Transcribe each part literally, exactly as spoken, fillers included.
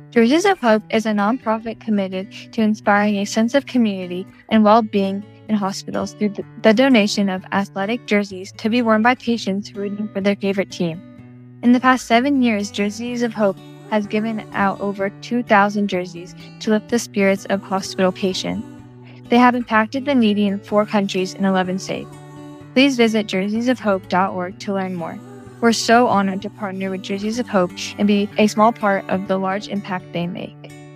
Jerseys of Hope is a nonprofit committed to inspiring a sense of community and well-being in hospitals through the, the donation of athletic jerseys to be worn by patients rooting for their favorite team. In the past seven years, Jerseys of Hope has given out over two thousand jerseys to lift the spirits of hospital patients. They have impacted the needy in four countries and eleven states. Please visit jerseys of hope dot org to learn more. We're so honored to partner with Jerseys of Hope and be a small part of the large impact they make.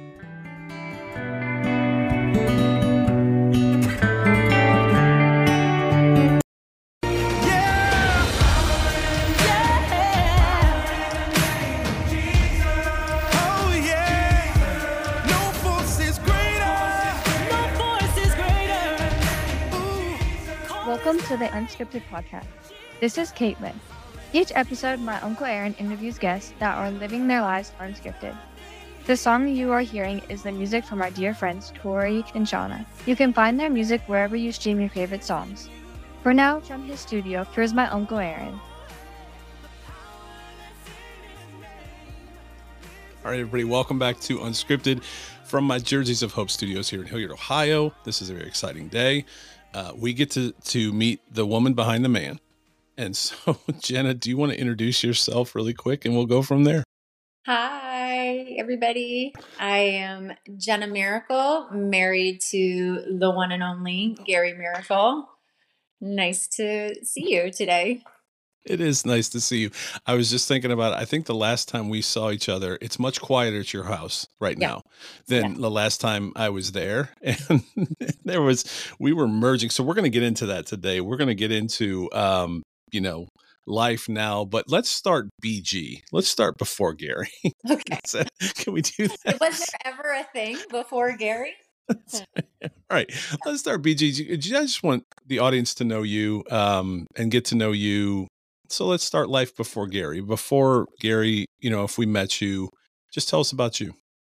Welcome to the Unscripted Podcast. This is Caitlin. Each episode, my Uncle Aaron interviews guests that are living their lives unscripted. The song you are hearing is the music from our dear friends Tori and Shauna. You can find their music wherever you stream your favorite songs. For now, from his studio, here's my Uncle Aaron. All right, everybody, welcome back to Unscripted from my Jerseys of Hope studios here in Hilliard, Ohio. This is a very exciting day. Uh, we get to, to meet the woman behind the man. And so, Jenna, do you want to introduce yourself really quick and we'll go from there? Hi, everybody. I am Jenna Miracle, married to the one and only Gary Miracle. Nice to see you today. It is nice to see you. I was just thinking about it. I think the last time we saw each other, it's much quieter at your house right yeah. now than yeah. the last time I was there. And there was, we were merging. So we're going to get into that today. We're going to get into, um, you know, life now, but let's start B G. Let's start before Gary. Okay. Can we do that? Was there ever a thing before Gary? All right. Let's start B G. I just want the audience to know you um, and get to know you. So let's start life before Gary. Before Gary, you know, if we met you, just tell us about you.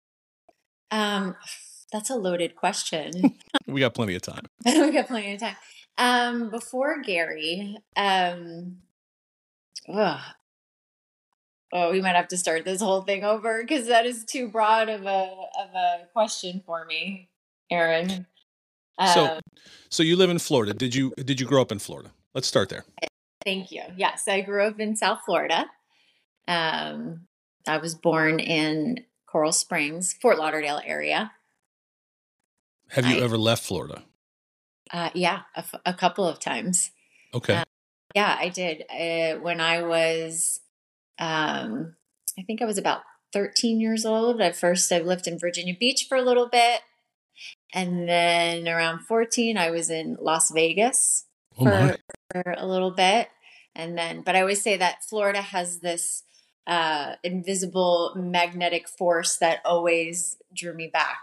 Um, that's a loaded question. We got plenty of time. we got plenty of time. Um, before Gary, um, ugh. oh, we might have to start this whole thing over because that is too broad of a of a question for me, Aaron. Um, so, so you live in Florida. Did you did you grow up in Florida? Let's start there. Thank you. Yes, I grew up in South Florida. Um, I was born in Coral Springs, Fort Lauderdale area. Have you I, ever left Florida? Uh, yeah, a, f- a couple of times. Okay. Uh, yeah, I did. Uh, when I was, um, I think I was about thirteen years old. At first, I lived in Virginia Beach for a little bit. And then around fourteen, I was in Las Vegas oh for, for a little bit. And then, but I always say that Florida has this uh, invisible magnetic force that always drew me back.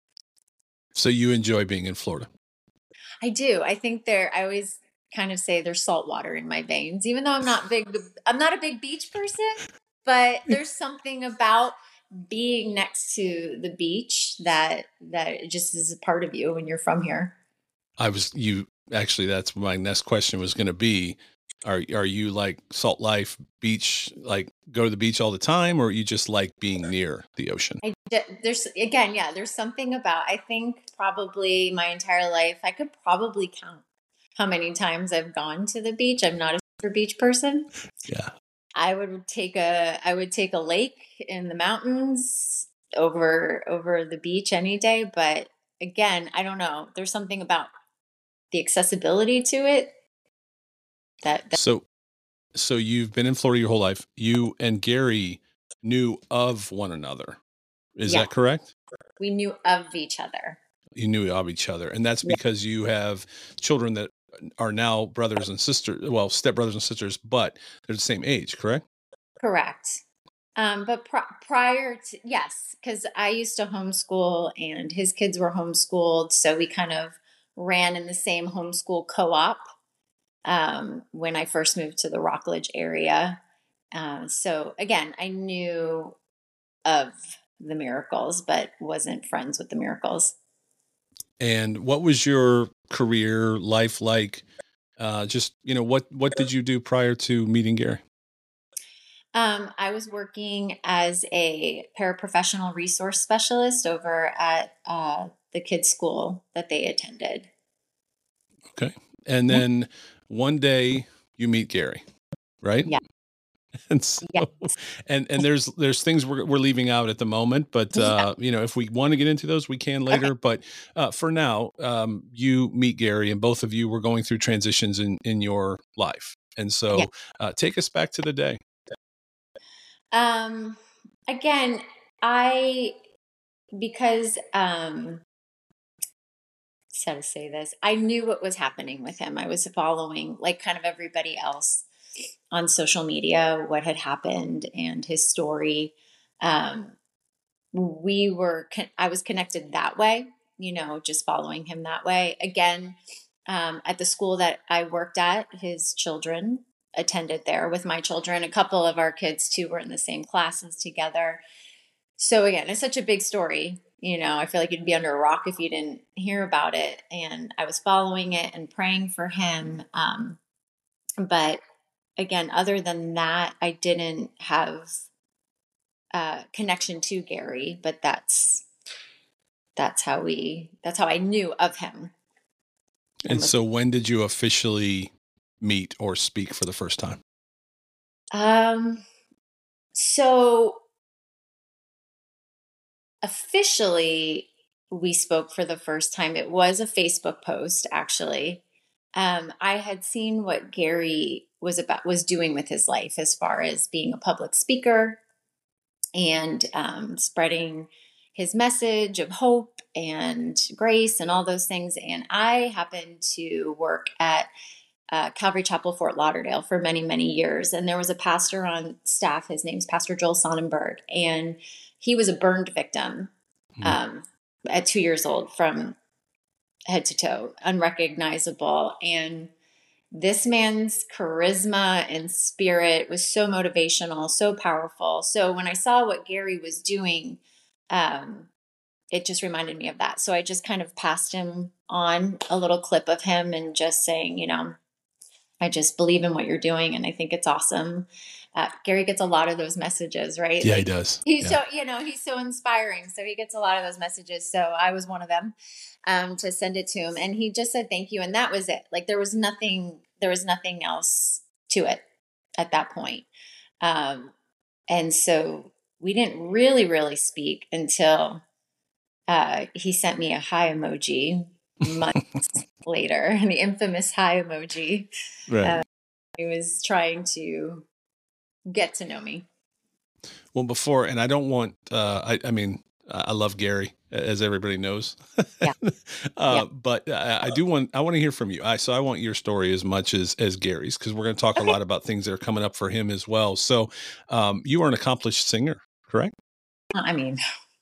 So you enjoy being in Florida? I do. I think there, I always kind of say there's salt water in my veins, even though I'm not big, I'm not a big beach person, but there's something about being next to the beach that, that just is a part of you when you're from here. I was, you actually, that's my next question was going to be, are, are you like Salt Life beach, like go to the beach all the time, or you just like being near the ocean? I, there's again, yeah, there's something about, I think probably my entire life, I could probably count how many times I've gone to the beach. I'm not a super beach person. Yeah. I would take a, I would take a lake in the mountains over, over the beach any day. But again, I don't know. There's something about the accessibility to it. That, that so, so you've been in Florida your whole life. You and Gary knew of one another. Is yeah. that correct? We knew of each other. You knew of each other. And that's because yeah. you have children that are now brothers and sisters, well, stepbrothers and sisters, but they're the same age, correct? Correct. Um, but pr- prior to, yes, because I used to homeschool and his kids were homeschooled. So we kind of ran in the same homeschool co-op um, when I first moved to the Rockledge area. Uh, so again, I knew of the Miracles, but wasn't friends with the Miracles. And what was your career life like? Uh, just, you know, what, what did you do prior to meeting Gary? Um, I was working as a paraprofessional resource specialist over at uh, the kids' school that they attended. Okay. And Yeah. then one day you meet Gary, right? Yeah. And so, Yeah. and and there's there's things we're we're leaving out at the moment, but Yeah. uh, you know, if we want to get into those, we can Okay. later. But uh, for now, um, you meet Gary, and both of you were going through transitions in in your life, and Yeah. so uh, take us back to the day. Um, again, I because um, how to say this, I knew what was happening with him. I was following, like, kind of everybody else on social media, what had happened and his story. Um, we were, con- I was connected that way, you know, just following him that way. Again, um, at the school that I worked at, his children attended there with my children. A couple of our kids too were in the same classes together. So again, it's such a big story. You know, I feel like you'd be under a rock if you didn't hear about it. And I was following it and praying for him. Um, but again, other than that, I didn't have uh, connection to Gary. But that's that's how we that's how I knew of him. And And was, so, when did you officially meet or speak for the first time? um, so officially, we spoke for the first time. It was a Facebook post, actually. Um, I had seen what Gary was about was doing with his life as far as being a public speaker and um, spreading his message of hope and grace and all those things. And I happened to work at uh, Calvary Chapel, Fort Lauderdale for many, many years. And there was a pastor on staff. His name's Pastor Joel Sonnenberg. And he was a burned victim um, at two years old from head to toe, unrecognizable. And this man's charisma and spirit was so motivational, so powerful. So when I saw what Gary was doing, um, it just reminded me of that. So I just kind of passed him on a little clip of him and just saying, you know, I just believe in what you're doing and I think it's awesome. Uh, Gary gets a lot of those messages, right? Yeah, like, he does. He's Yeah. so, you know, he's so inspiring. So he gets a lot of those messages. So I was one of them um, to send it to him. And he just said, thank you. And that was it. Like there was nothing, there was nothing else to it at that point. Um, and so we didn't really, really speak until uh, he sent me a hi emoji months later, the infamous hi emoji. Right. Uh, he was trying to get to know me. Well, before, and I don't want, uh, I, I mean, I love Gary, as everybody knows. Yeah. uh, Yeah. But I, I do want, I want to hear from you. I, so I want your story as much as, as Gary's, because we're going to talk Okay. a lot about things that are coming up for him as well. So um, you are an accomplished singer, correct? I mean,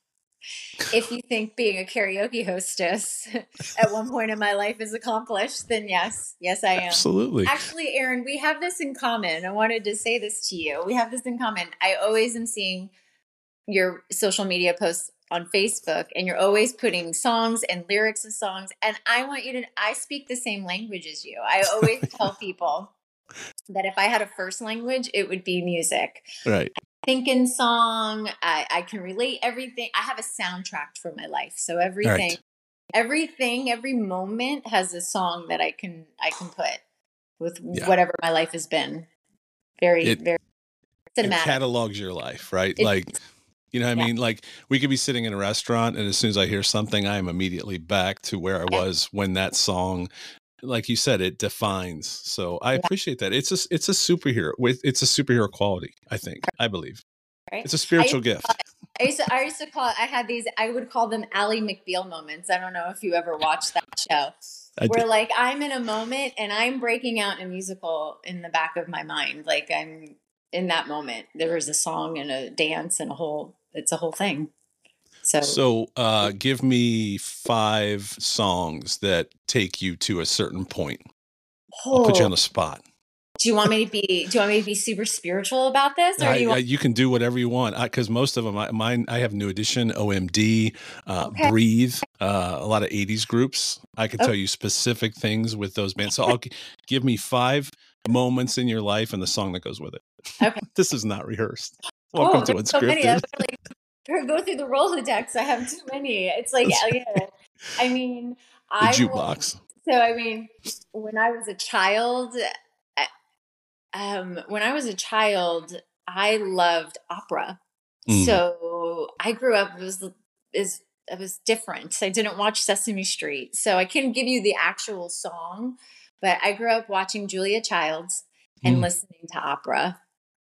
if you think being a karaoke hostess at one point in my life is accomplished, then yes, yes, I am. Absolutely. Actually, Aaron, we have this in common. I wanted to say this to you. We have this in common. I always am seeing your social media posts on Facebook and you're always putting songs and lyrics of songs. And I want you to, I speak the same language as you. I always tell people that if I had a first language, it would be music. Right. Think in song. I, I can relate everything. I have a soundtrack for my life. So everything, Right. everything, every moment has a song that I can, I can put with Yeah. whatever my life has been. Very, It, very it cinematic. catalogs your life, right? It- like, you know what I Yeah. mean? Like we could be sitting in a restaurant and as soon as I hear something, I am immediately back to where I Yeah. was when that song, like you said, it defines. So I Yeah. appreciate that. It's a, it's a superhero with, it's a superhero quality. I think, I believe Right? it's a spiritual I, gift. I used to, I used to call it, I had these, I would call them Ally McBeal moments. I don't know if you ever watched that show. I Where did. like I'm in a moment and I'm breaking out in a musical in the back of my mind. Like I'm in that moment. There was a song and a dance and a whole, it's a whole thing. So, So uh, give me five songs that take you to a certain point. I'll put you on oh, the spot. do you want me to be, do you want me to be super spiritual about this? Or I, do you I, want, you can do whatever you want because most of them, I, mine, I have New Edition, O M D, uh, Okay. Breathe, uh, a lot of eighties groups. I can Okay. tell you specific things with those bands. So I'll g- give me five moments in your life and the song that goes with it. Okay. This is not rehearsed. Welcome Oh, to there's so many. I Unscripted. would like go through the Rolodex. I have too many. It's like, That's yeah. I mean, the I was, jukebox. so I mean, when I was a child, I- um, when I was a child, I loved opera. Mm. So I grew up it was is it was different. I didn't watch Sesame Street, so I couldn't give you the actual song, but I grew up watching Julia Childs and Mm. listening to opera.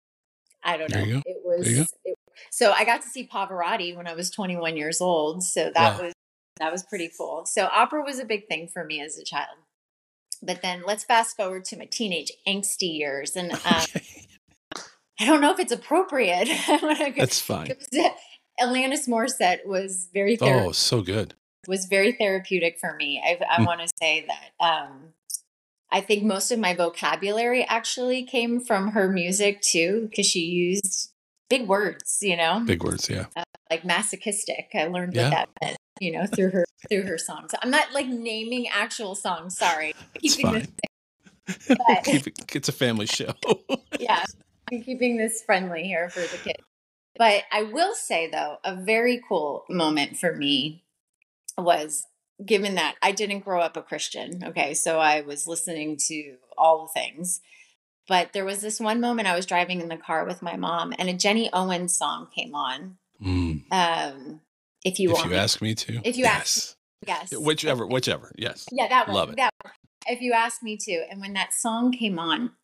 I don't There know. you go. It There you go. was it, so I got to see Pavarotti when I was twenty-one years old. So that Wow. was that was pretty cool. So opera was a big thing for me as a child. But then let's fast forward to my teenage angsty years, and um, Okay. I don't know if it's appropriate. That's fine. It was, Alanis Morissette was very Oh, ther- so good. was very therapeutic for me. I, I Mm. want to say that um, I think most of my vocabulary actually came from her music too, because she used big words, you know, Big words, yeah. uh, like masochistic. I learned Yeah. what that meant, you know, through her through her songs. I'm not like naming actual songs. Sorry, It's keeping this, fine. but Keep it, it's a family show. yeah, I'm keeping this friendly here for the kids. But I will say though, a very cool moment for me was given that I didn't grow up a Christian. Okay. So I was listening to all the things. But there was this one moment I was driving in the car with my mom and a Jenny Owens song came on. Mm. Um, if you If want you me. ask me to. If you ask Yes. Yes. Whichever, whichever. Yes. Yeah, that one. Love it. That one. If you ask me to. And when that song came on,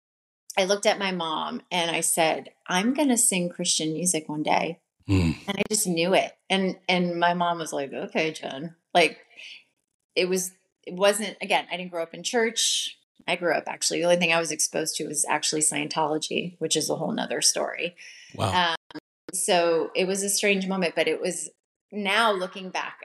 I looked at my mom and I said, I'm going to sing Christian music one day. Mm. And I just knew it. And and my mom was like, okay, Jen. Like it was it wasn't again, I didn't grow up in church. I grew up actually. The only thing I was exposed to was actually Scientology, which is a whole nother story. Wow. Um, so it was a strange moment, but it was now looking back,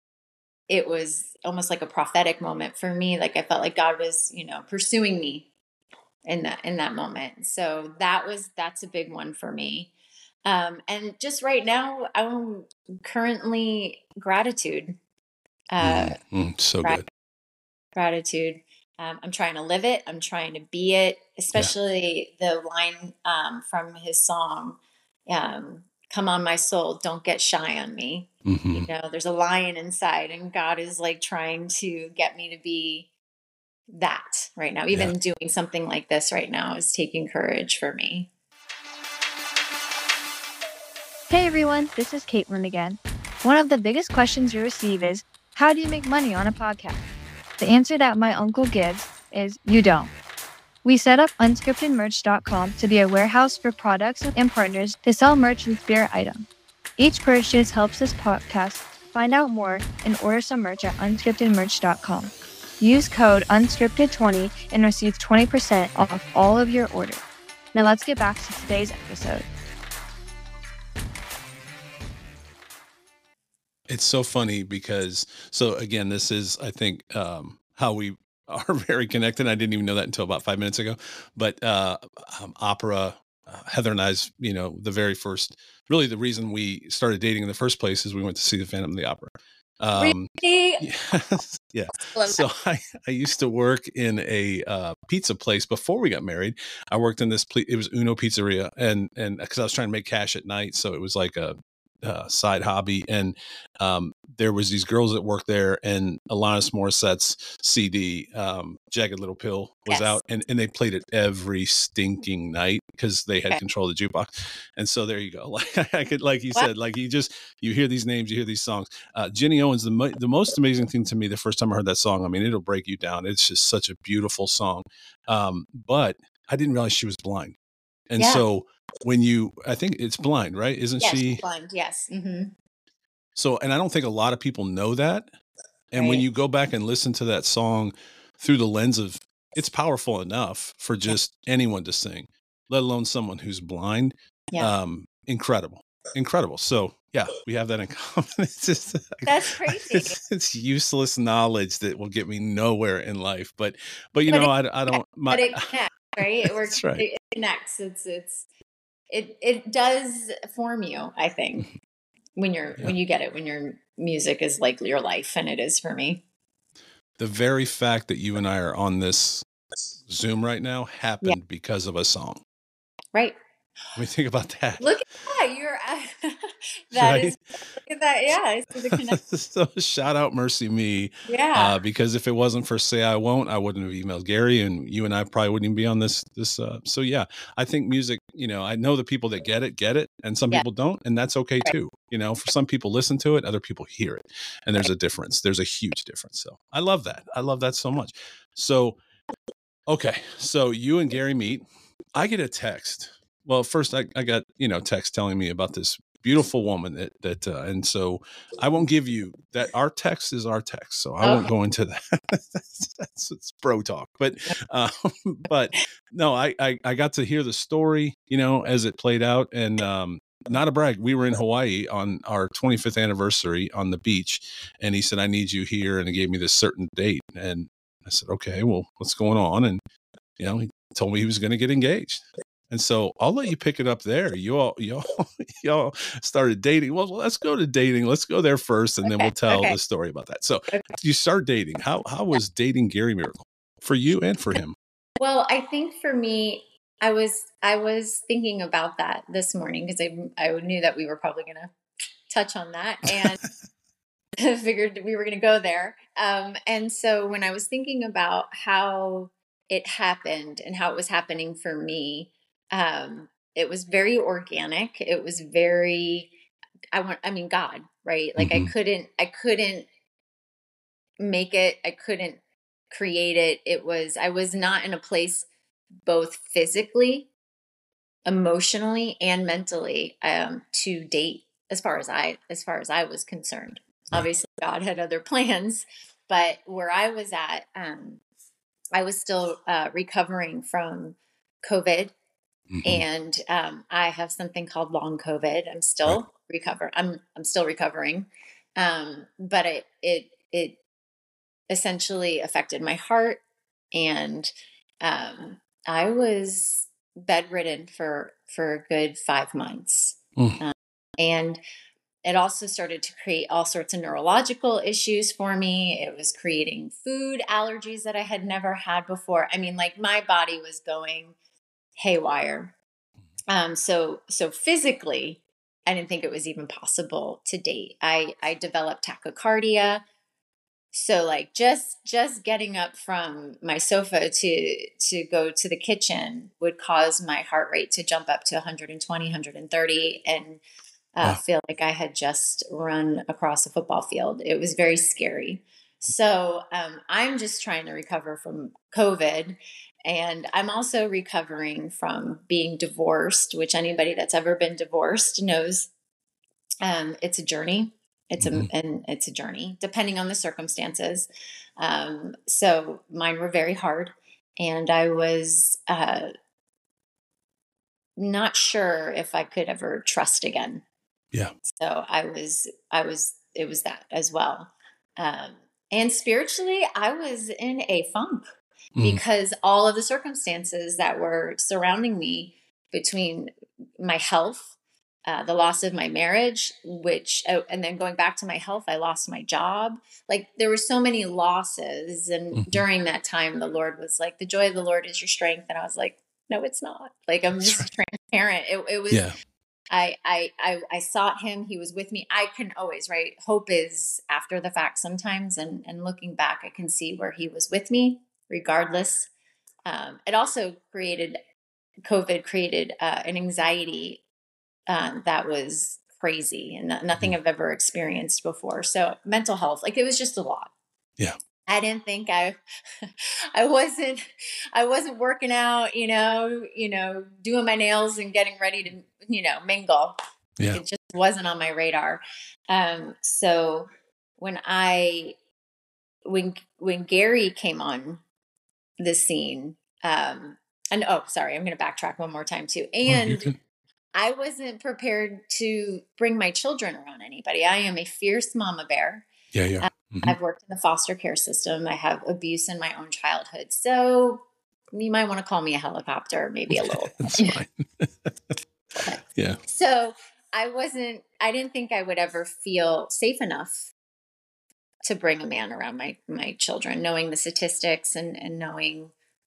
it was almost like a prophetic moment for me. Like I felt like God was, you know, pursuing me in that in that moment. So that was that's a big one for me. Um, and just right now, I'm currently gratitude. Uh, Mm. Mm. So grat- good. Gratitude. Um, I'm trying to live it. I'm trying to be it. Especially the line um, from his song, um, "Come on, my soul, don't get shy on me." Mm-hmm. You know, there's a lion inside, and God is like trying to get me to be that right now. Even Yeah. doing something like this right now is taking courage for me. Hey everyone, this is Caitlin again. One of the biggest questions we receive is, how do you make money on a podcast? The answer that my uncle gives is, you don't. We set up unscripted merch dot com to be a warehouse for products and partners to sell merch and spirit items. Each purchase helps this podcast find out more and order some merch at unscripted merch dot com. Use code unscripted twenty and receive twenty percent off all of your orders. Now let's get back to today's episode. It's so funny because, so again, this is, I think, um, how we are very connected. I didn't even know that until about five minutes ago. But uh, um, opera, uh, Heather and I's, you know, the very first, really the reason we started dating in the first place is we went to see the Phantom of the Opera. Um, Really? yes, yeah. Love So I, I used to work in a uh, pizza place before we got married. I worked in this, ple- it was Uno Pizzeria, and and because I was trying to make cash at night, so it was like a uh, side hobby. And um, there was these girls that worked there, and Alanis Morissette's C D, um, Jagged Little Pill, was Yes. out, and, and they played it every stinking night because they had Okay. control of the jukebox. And so there you go. Like I could, like you What? said, like you just, you hear these names, you hear these songs. Uh, Jenny Owens, the, mo- the most amazing thing to me, the first time I heard that song, I mean, it'll break you down. It's just such a beautiful song. Um, but I didn't realize she was blind. And Yeah. so when you, I think it's Blind, right? Isn't Yes, she? blind. Yes. Mm-hmm. So, and I don't think a lot of people know that. And when Right. you go back and listen to that song through the lens of, it's powerful enough for just anyone to sing, let alone someone who's blind. Yeah. Um, incredible, incredible. So yeah, we have that in common. It's just, That's crazy. It's, it's useless knowledge that will get me nowhere in life. But, but you But know, it- I, I don't, my, but it connects, right? It works. That's right. It connects. It's it's it it does form you. I think when you're Yeah. when you get it, when your music is like your life, and it is for me. the very fact that you and I are on this Zoom right now happened because of a song. Right. I mean, think about that. Look at that. You're, uh, that Right? is, look at that. Yeah. I see the connection. So shout out Mercy Me, Yeah. uh, because if it wasn't for Say I Won't, I wouldn't have emailed Gary, and you and I probably wouldn't even be on this. This. Uh, so yeah, I think music. You know, I know the people that get it get it, and some Yeah. people don't, and that's okay Right. too. You know, for some people listen to it, other people hear it, and there's Right. a difference. There's a huge difference. So I love that. I love that so much. So okay, so you and Gary meet. I get a text. Well, first I, I got, you know, text telling me about this beautiful woman that, that, uh, and so I won't give you that. Our text is our text. So I won't Okay. go into that. that's, that's, it's bro talk, but, uh, but no, I, I, I got to hear the story, you know, as it played out. And, um, not a brag. We were in Hawaii on our twenty-fifth anniversary on the beach. And he said, I need you here. And he gave me this certain date. And I said, okay, well, what's going on? And, you know, he told me he was going to get engaged. And so I'll let you pick it up there. You all, you all, you all started dating. Well, let's go to dating. Let's go there first, and then Okay. we'll tell Okay. the story about that. So Okay. you start dating. How how was dating Gary Miracle for you and for him? Well, I think for me, I was I was thinking about that this morning because I I knew that we were probably going to touch on that, and I figured we were going to go there. Um, and so when I was thinking about how it happened and how it was happening for me, um, it was very organic. It was very, I want, I mean, God, right? Like I Mm-hmm. couldn't, I couldn't make it. I couldn't create it. It was, I was not in a place both physically, emotionally, and mentally, um, to date as far as I, as far as I was concerned. Right. Obviously God had other plans, but where I was at, um, I was still uh, recovering from COVID, Mm-hmm. and um, I have something called long COVID. I'm still Right. recover. I'm I'm still recovering, um, but it it it essentially affected my heart, and um, I was bedridden for for a good five months, Mm. um, and it also started to create all sorts of neurological issues for me. It was creating food allergies that I had never had before. I mean, like my body was going haywire. Um, so, so physically, I didn't think it was even possible to date. I, I developed tachycardia. So like just, just getting up from my sofa to, to go to the kitchen would cause my heart rate to jump up to one twenty, one thirty. And Uh, Wow. feel like I had just run across a football field. It was very scary. So um, I'm just trying to recover from COVID. And I'm also recovering from being divorced, which anybody that's ever been divorced knows um, it's a journey. It's Mm-hmm. a and it's a journey depending on the circumstances. Um, so mine were very hard, and I was uh, not sure if I could ever trust again. Yeah. So I was, I was, it was that as well. Um, and spiritually, I was in a funk Mm. because all of the circumstances that were surrounding me between my health, uh, the loss of my marriage, which, oh, and then going back to my health, I lost my job. Like there were so many losses. And Mm-hmm. during that time, the Lord was like, the joy of the Lord is your strength. And I was like, no, it's not. Like, I'm That's just right. transparent. It, it was, Yeah. I, I, I, I sought him. He was with me. I can always, right? Hope is after the fact sometimes. And, and looking back, I can see where he was with me regardless. Um, it also created, COVID created uh, an anxiety um, that was crazy and nothing Mm-hmm. I've ever experienced before. So mental health, like it was just a lot. Yeah. I didn't think I, I wasn't, I wasn't working out, you know, you know, doing my nails and getting ready to, you know, mingle. Yeah. It just wasn't on my radar. Um, so when I, when, when Gary came on the scene, um, and oh, sorry, I'm going to backtrack one more time too. Oh, you And can. I wasn't prepared to bring my children around anybody. I am a fierce mama bear. Yeah. Yeah. Uh, Mm-hmm. I've worked in the foster care system. I have abuse in my own childhood. So you might want to call me a helicopter, maybe a little. That's fine. Yeah. So I wasn't, I didn't think I would ever feel safe enough to bring a man around my, my children, knowing the statistics and, and knowing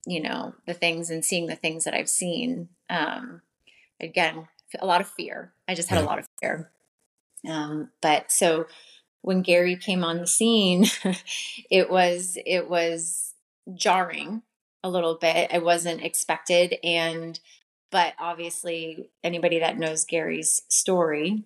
you know, the things and seeing the things that I've seen. Um, again, a lot of fear. I just had Yeah. a lot of fear. Um, but so when Gary came on the scene, it was, it was jarring a little bit. I wasn't expected. And, but obviously anybody that knows Gary's story,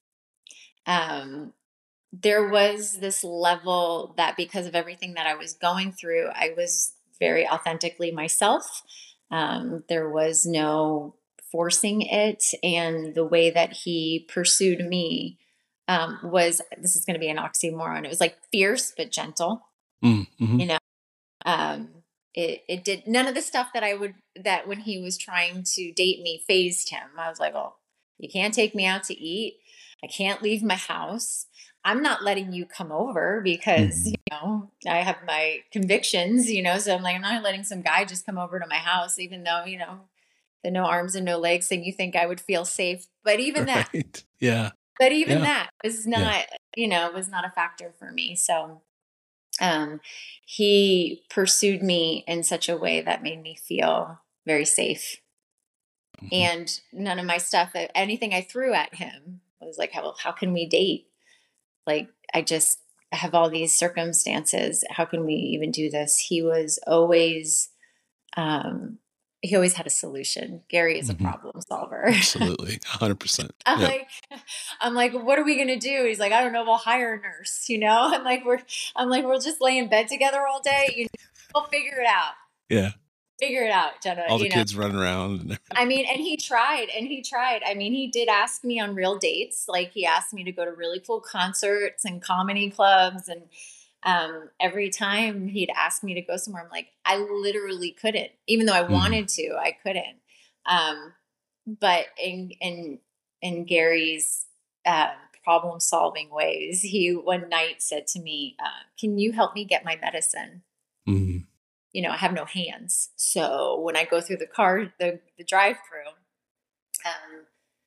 um, there was this level that because of everything that I was going through, I was very authentically myself. Um, there was no forcing it. And the way that he pursued me um, was, this is going to be an oxymoron. It was like fierce, but gentle, Mm-hmm. you know? Um, it, it did none of the stuff that I would, that when he was trying to date me phased him. I was like, oh, you can't take me out to eat. I can't leave my house. I'm not letting you come over because, Mm-hmm. you know, I have my convictions, you know, so I'm like, I'm not letting some guy just come over to my house, even though, you know, the no arms and no legs thing, you think I would feel safe. But even that, Right. Yeah. but even Yeah. that was not, Yeah. you know, was not a factor for me. So, um, he pursued me in such a way that made me feel very safe. Mm-hmm. And none of my stuff, anything I threw at him was like, how, how can we date? Like, I just have all these circumstances. How can we even do this? He was always, um, he always had a solution. Gary is a Mm-hmm. problem solver. Absolutely. one hundred percent. I'm Yep. like, I'm like, what are we going to do? He's like, I don't know. We'll hire a nurse, you know? I'm like, we're, I'm like, we'll just lay in bed together all day. You know, we'll figure it out. Yeah. Figure it out, Jenna. All the you know? kids running around. And I mean, and he tried and he tried. I mean, he did ask me on real dates. Like he asked me to go to really cool concerts and comedy clubs. And um, every time he'd ask me to go somewhere, I'm like, I literally couldn't, even though I mm-hmm. wanted to, I couldn't. Um, but in, in, in Gary's uh, problem solving ways, he one night said to me, uh, can you help me get my medicine? Mm-hmm. You know, I have no hands. So when I go through the car, the, the drive through, um,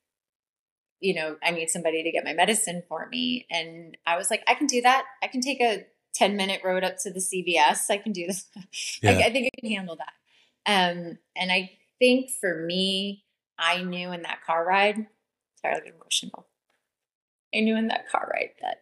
you know, I need somebody to get my medicine for me. And I was like, I can do that. I can take a ten minute road up to the C V S. I can do this. Yeah. I, I think I can handle that. Um, and I think for me, I knew in that car ride, sorry, I get emotional. I knew in that car ride that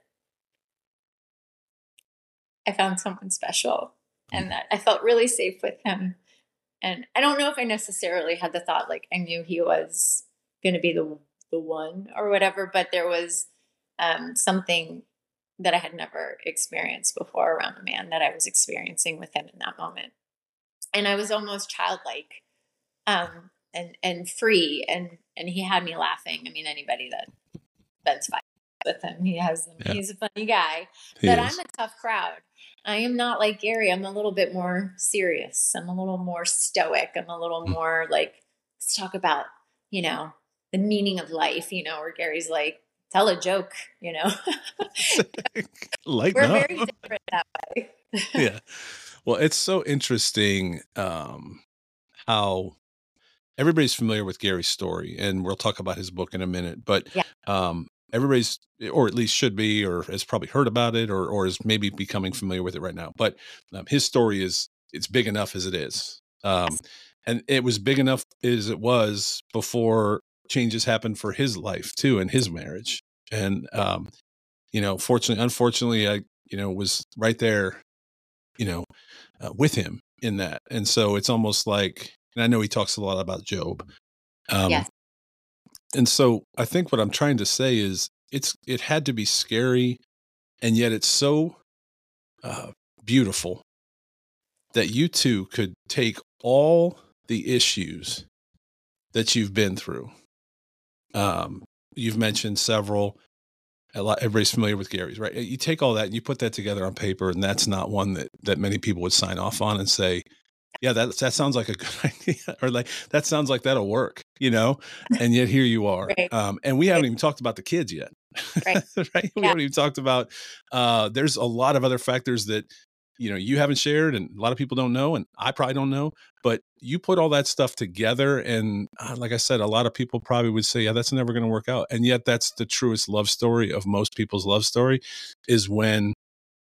I found someone special and that I felt really safe with him. And I don't know if I necessarily had the thought, like I knew he was going to be the the one or whatever, but there was um, something that I had never experienced before around a man that I was experiencing with him in that moment. And I was almost childlike um, and, and free. And, and he had me laughing. I mean, anybody that spends five with him, he has them. Yeah. He's a funny guy, he but is. I'm a tough crowd. I am not like Gary. I'm a little bit more serious. I'm a little more stoic. I'm a little mm. more like, let's talk about, you know, the meaning of life, you know, where Gary's like, tell a joke, you know. Lighten We're up. very different that way. Yeah. Well, it's so interesting um, how everybody's familiar with Gary's story, and we'll talk about his book in a minute, but yeah. um, everybody's, or at least should be, or has probably heard about it, or or is maybe becoming familiar with it right now. But um, his story is, it's big enough as it is. Um, and it was big enough as it was before changes happened for his life too, and his marriage. And, um, you know, fortunately, unfortunately, I, you know, was right there, you know, uh, with him in that. And so it's almost like, and I know he talks a lot about Job. Um, yes. And so I think what I'm trying to say is it's, it had to be scary, and yet it's so uh, beautiful that you two could take all the issues that you've been through. Um, you've mentioned several, a lot, everybody's familiar with Gary's, right? You take all that and you put that together on paper, and that's not one that, that many people would sign off on and say, yeah, that, that sounds like a good idea, or like, that sounds like that'll work, you know? And yet here you are. Right. Um, and we haven't even talked about the kids yet, right? right? We yeah. haven't even talked about, uh, there's a lot of other factors that, you know, you haven't shared, and a lot of people don't know, and I probably don't know, but you put all that stuff together. And uh, like I said, a lot of people probably would say, yeah, that's never going to work out. And yet that's the truest love story of most people's love story, is when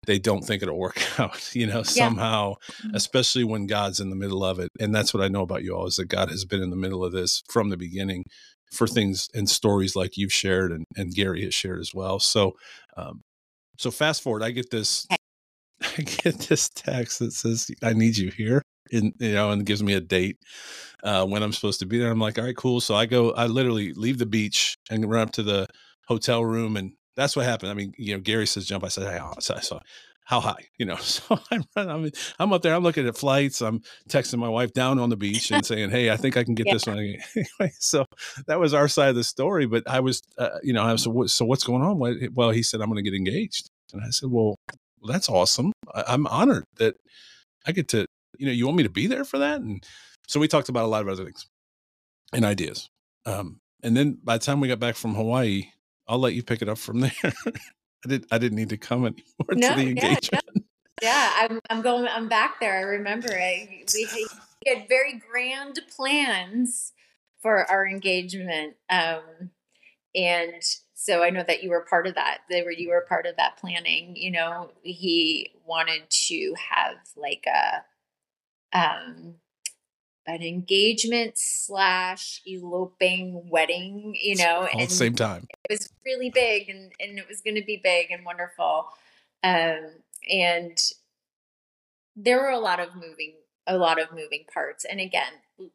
they don't think it'll work out, you know, Yeah. somehow, especially when God's in the middle of it. And that's what I know about you all, is that God has been in the middle of this from the beginning for things and stories like you've shared, and, and Gary has shared as well. So, um, so fast forward, I get this, I get this text that says, I need you here. In, you know, and gives me a date uh, when I'm supposed to be there. I'm like, all right, cool. So I go, I literally leave the beach and run up to the hotel room, and that's what happened. I mean, you know, Gary says jump. I said, hey, so I saw how high, you know. So I'm, I'm, I'm up there. I'm looking at flights. I'm texting my wife down on the beach and saying, hey, I think I can get Yeah. this one. Anyway, so that was our side of the story. But I was, uh, you know, I was, so, so what's going on? Well, he said, I'm going to get engaged. And I said, well, well that's awesome. I, I'm honored that I get to, you know, you want me to be there for that? And so we talked about a lot of other things and ideas. Um, and then by the time we got back from Hawaii, I'll let you pick it up from there. I did. I didn't need to come anymore No, to the yeah, engagement. no. Yeah, I'm. I'm going. I'm back there. I remember it. We had very grand plans for our engagement, um, and so I know that you were part of that. They were. You were part of that planning. You know, he wanted to have like a. Um, an engagement slash eloping wedding, you know, all and at the same time. It was really big, and, and it was going to be big and wonderful. Um, and there were a lot of moving, a lot of moving parts. And again,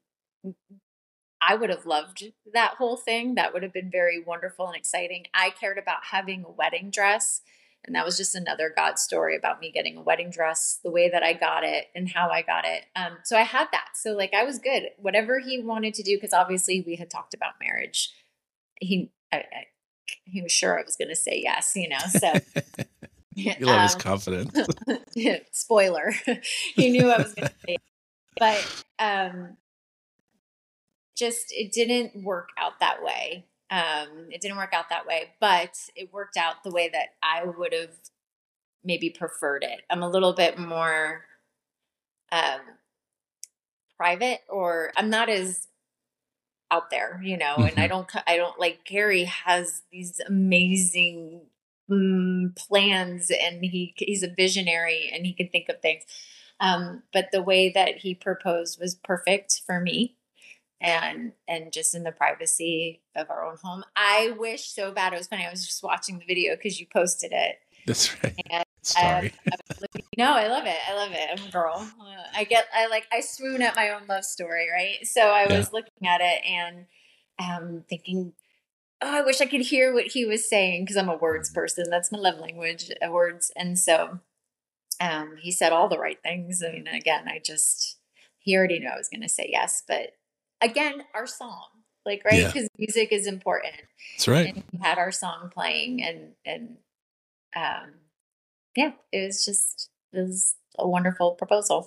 I would have loved that whole thing. That would have been very wonderful and exciting. I cared about having a wedding dress. And that was just another God story about me getting a wedding dress, the way that I got it and how I got it. Um, so I had that. So like, I was good. Whatever he wanted to do, because obviously we had talked about marriage. He, I, I, he was sure I was going to say yes, you know, so. You love um, his confidence. Spoiler. He knew I was going to say it. But um, just, it didn't work out that way. Um, it didn't work out that way, but it worked out the way that I would have maybe preferred it. I'm a little bit more um, private, or I'm not as out there, you know, mm-hmm. and I don't, I don't like Gary has these amazing um, plans, and he, he's a visionary and he can think of things. Um, but the way that he proposed was perfect for me. And, and just in the privacy of our own home. I wish so bad. It was funny. I was just watching the video because you posted it. That's right. And, Sorry. Um, I was looking, no, I love it. I love it. I'm a girl. Uh, I get, I like, I swoon at my own love story. Right. So I was yeah. looking at it and um, thinking, oh, I wish I could hear what he was saying, because I'm a words person. That's my love language, uh, words. And so um, he said all the right things. I mean, again, I just, he already knew I was going to say yes, but again, our song, like, right? Because yeah. music is important. That's right. And we had our song playing, and, and, um, yeah, it was just, it was a wonderful proposal.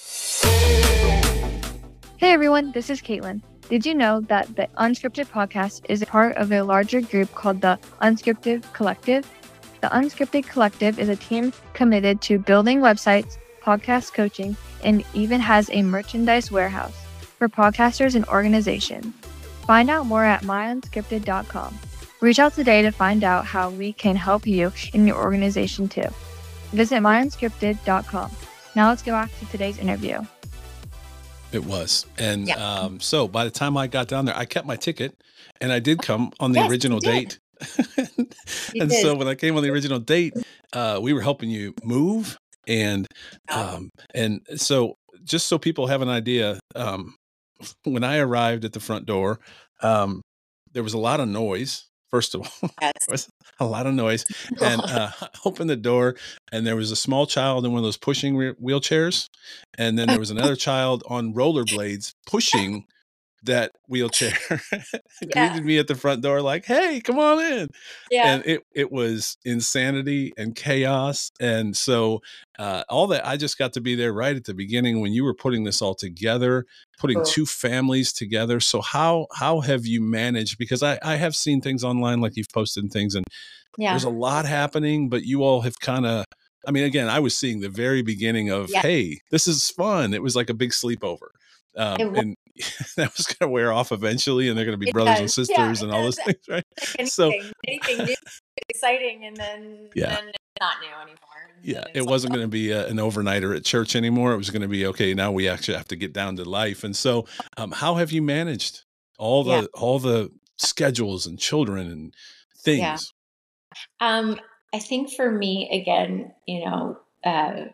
Hey everyone, this is Caitlin. Did you know that the Unscripted podcast is a part of a larger group called the Unscripted Collective? The Unscripted Collective is a team committed to building websites, podcast coaching, and even has a merchandise warehouse for podcasters and organizations. Find out more at my unscripted dot com. Reach out today to find out how we can help you in your organization too. Visit my unscripted dot com. Now let's go back to today's interview. It was. And yeah. um, so by the time I got down there, I kept my ticket, and I did come on the yes, original date. And so when I came on the original date, uh, we were helping you move. And um, and so just so people have an idea, um, when I arrived at the front door, um, there was a lot of noise. First of all, yes. There was a lot of noise, and uh, I opened the door, and there was a small child in one of those pushing re- wheelchairs, and then there was another child on rollerblades pushing that wheelchair. Yeah. Greeted me at the front door like, "Hey, come on in!" Yeah. And it it was insanity and chaos, and so uh, all that. I just got to be there right at the beginning when you were putting this all together, putting Cool. two families together. So how how have you managed? Because I I have seen things online, like you've posted things, and yeah. there's a lot happening, but you all have kind of. I mean, again, I was seeing the very beginning of, yeah. hey, this is fun. It was like a big sleepover. Um, It was. and that was going to wear off eventually, and they're going to be It brothers and does. Yeah, sisters it and all those does. things, right? Like So, anything, anything new, exciting, and then yeah, then it's not new anymore. And yeah, then it it's like, wasn't going to be a, an overnighter at church anymore. It was going to be, okay, now we actually have to get down to life. And so, um, how have you managed all yeah, the all the schedules and children and yeah. things? Um, I think for me, again, you know, uh,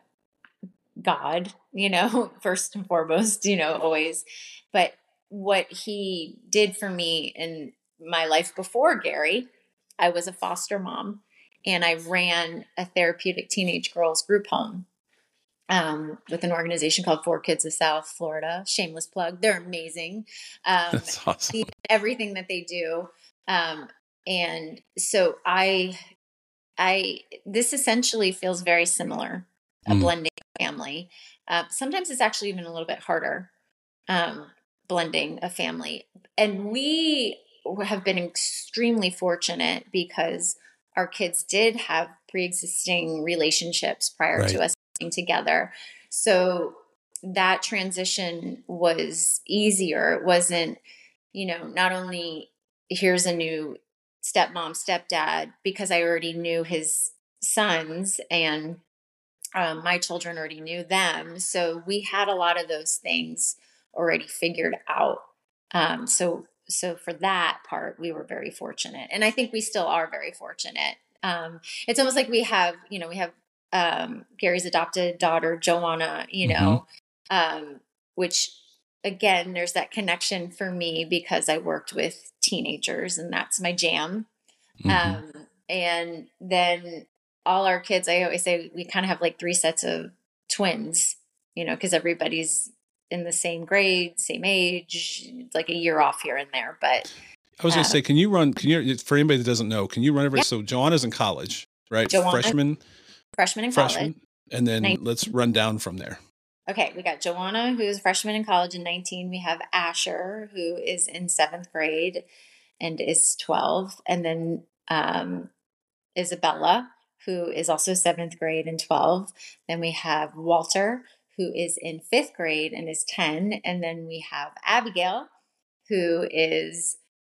God, you know, first and foremost, you know, always. But what he did for me in my life before Gary, I was a foster mom and I ran a therapeutic teenage girls group home um, with an organization called Four Kids of South Florida. Shameless plug. They're amazing. Um, That's awesome. everything that they do. Um, and so I, I, this essentially feels very similar, a Mm, blending family. Uh, sometimes it's actually even a little bit harder, um, blending a family. And we have been extremely fortunate because our kids did have pre-existing relationships prior right. to us being together. So that transition was easier. It wasn't, you know, not only here's a new stepmom, stepdad, because I already knew his sons and um, my children already knew them. So we had a lot of those things already figured out. Um, so, so for that part, we were very fortunate. And I think we still are very fortunate. Um, it's almost like we have, you know, we have um, Gary's adopted daughter, Joanna, you hmm know, um, which again, there's that connection for me because I worked with teenagers and that's my jam. hmm Um, and then all our kids, I always say we kind of have like three sets of twins, you know, because everybody's in the same grade, same age, like a year off here and there. But I was going to uh, say, can you run? Can you, for anybody that doesn't know, can you run every? yeah, So Joanna's in college, right? Joanna, Freshman, freshman in college. freshman, and then nineteen. let's run down from there. Okay, we got Joanna, who's a freshman in college in nineteen. We have Asher, who is in seventh grade and is twelve. And then um, Isabella, who is also seventh grade and twelve. Then we have Walter, who is in fifth grade and is ten. And then we have Abigail, who is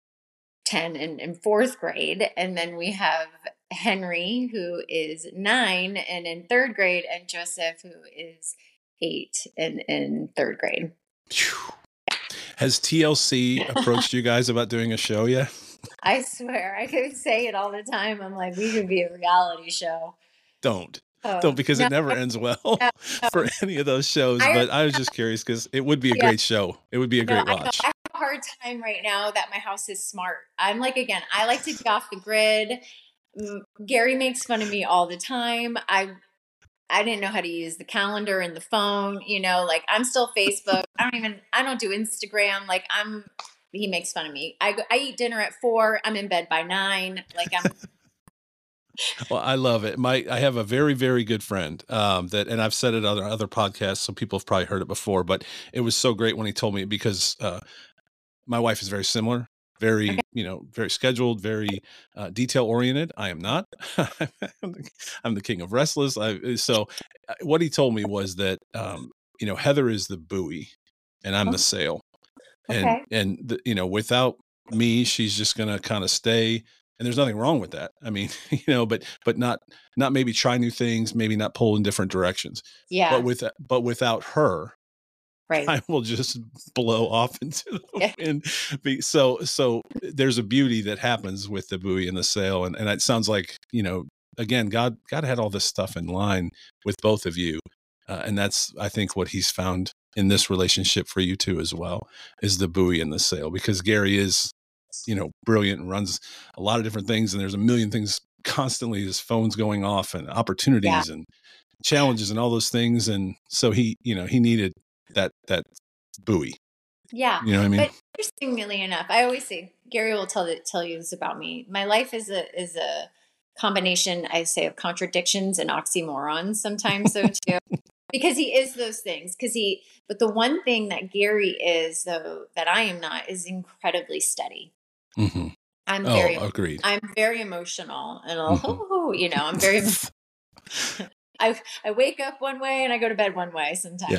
ten and in fourth grade. And then we have Henry, who is nine and in third grade, and Joseph, who is eight and in third grade. Phew. Has T L C approached you guys about doing a show yet? I swear, I could say it all the time. I'm like, we could be a reality show. Don't. Oh, Don't, because no, it never I- ends well no, for no. any of those shows. I, But I was just curious because it would be a yeah, great show. It would be a no, great I know. watch. I have a hard time right now that my house is smart. I'm like, again, I like to be off the grid. Mm, Gary makes fun of me all the time. I I didn't know how to use the calendar and the phone, you know, like I'm still Facebook. I don't even, I don't do Instagram. Like I'm, he makes fun of me. I, go, I eat dinner at four. I'm in bed by nine. Like I'm, Well, I love it. My, I have a very, very good friend um, that, and I've said it on other other podcasts, so people have probably heard it before. But it was so great when he told me because uh, my wife is very similar, very, okay. you know, very scheduled, very uh, detail oriented. I am not. I'm, the, I'm the king of restless. I, so uh, what he told me was that um, you know, Heather is the buoy, and I'm the sail, and Okay. and the, you know, without me, she's just gonna kind of stay. And there's nothing wrong with that. I mean, you know, but but not not maybe try new things, maybe not pull in different directions. But Yeah. with but without her, Right. I will just blow off into the Yeah. wind. Be- So, so there's a beauty that happens with the buoy and the sail, and and it sounds like, you know, again, God God had all this stuff in line with both of you, uh, and that's I think what He's found in this relationship for you too as well is the buoy and the sail, because Gary is, you know, brilliant and runs a lot of different things, and there's a million things constantly. His phone's going off, and Yeah. opportunities and challenges and all those things, and so he, you know, he needed that that buoy. Yeah. You know what I mean? But interestingly enough, I always say, Gary will tell it, tell you this about me. My life is a, is a combination, I say, of contradictions and oxymorons sometimes though too. Because he is those things. Because he, but the one thing that Gary is, though, that I am not, is incredibly steady. Mm-hmm. I'm Oh, very, agreed. I'm very emotional, and I'll, Mm-hmm. you know, I'm very. I I wake up one way and I go to bed one way sometimes. Yeah. You know,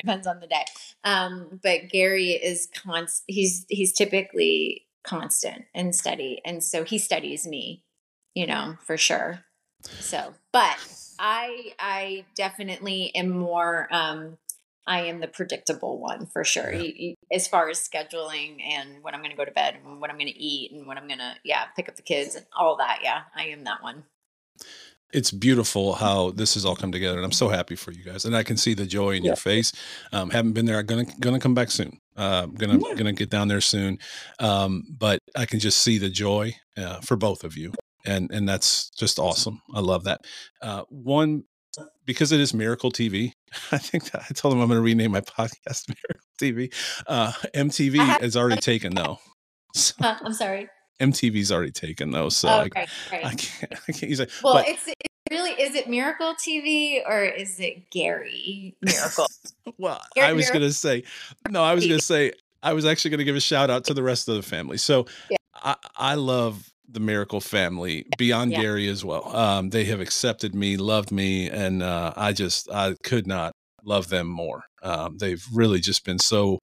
depends on the day. Um, but Gary is const. He's he's typically constant and steady, and so he studies me, you know, for sure. So, but I I definitely am more. Um, I am the predictable one for sure. Yeah. You, you, as far as scheduling and when I'm going to go to bed and what I'm going to eat and when I'm going to yeah pick up the kids and all that. Yeah, I am that one. It's beautiful how this has all come together, and I'm so happy for you guys. And I can see the joy in Yeah. your face. Um, haven't been there. I'm gonna gonna come back soon. Uh, gonna Yeah. gonna get down there soon. Um, but I can just see the joy uh, for both of you, and and that's just awesome. I love that. Uh, one, because it is Miracle T V. I think that I told them I'm going to rename my podcast Miracle T V. Uh, M T V have- is already taken though. So, Huh, I'm sorry. M T V's already taken though, so Oh, I, right, right. I can't I can't use it. Well, but it's, it's really, is it Miracle T V or is it Gary Miracle? well, Gary I was Miracle. gonna say no, I was gonna say I was actually gonna give a shout out to the rest of the family. So Yeah. I, I love the Miracle family beyond Yeah. Gary as well. Um, they have accepted me, loved me, and uh, I just I could not love them more. Um, they've really just been so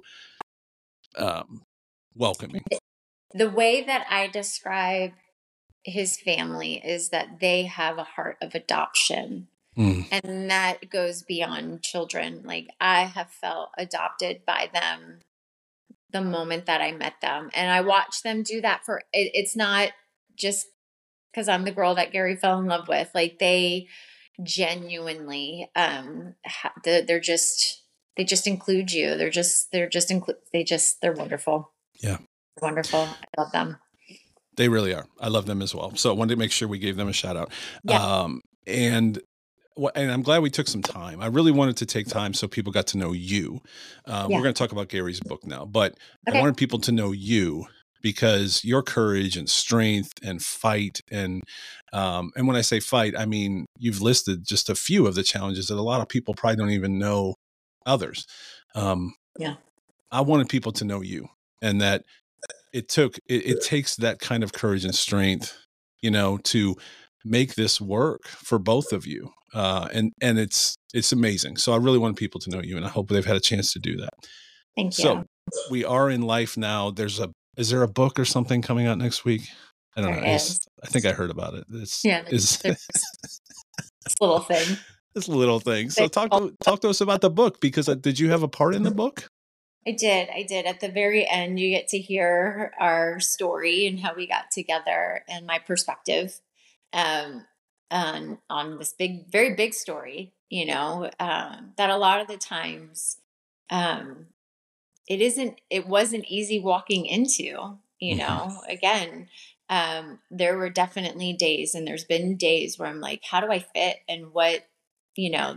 um, welcoming. The way that I describe his family is that they have a heart of adoption. Mm. And that goes beyond children. Like I have felt adopted by them the moment that I met them. And I watched them do that for, it, it's not just because I'm the girl that Gary fell in love with. Like they genuinely, um, ha- they're, they're just, they just include you. They're just, they're just, include, they just, they're wonderful. Yeah. Wonderful. I love them. They really are. I love them as well. So I wanted to make sure we gave them a shout out. Yeah. Um, and and I'm glad we took some time. I really wanted to take time so people got to know you. Um, Yeah. We're going to talk about Gary's book now, but Okay. I wanted people to know you because your courage and strength and fight and um, and when I say fight, I mean you've listed just a few of the challenges that a lot of people probably don't even know others. Um, Yeah. I wanted people to know you and that it took it, it takes that kind of courage and strength, you know, to make this work for both of you. Uh, and and it's it's amazing. So I really want people to know you, and I hope they've had a chance to do that. Thank So you. we are in life now. There's a is there a book or something coming out next week? I don't There know. is. It's, I think I heard about it. It's Yeah. is There's this little thing. this little thing. So talk to talk to us about the book because uh, did you have a part in the book? I did. I did. At the very end, you get to hear our story and how we got together and my perspective um, on, on this big, very big story, you know, um, that a lot of the times um, it isn't, it wasn't easy walking into, you know, again, um, there were definitely days and there's been days where I'm like, how do I fit and what, you know,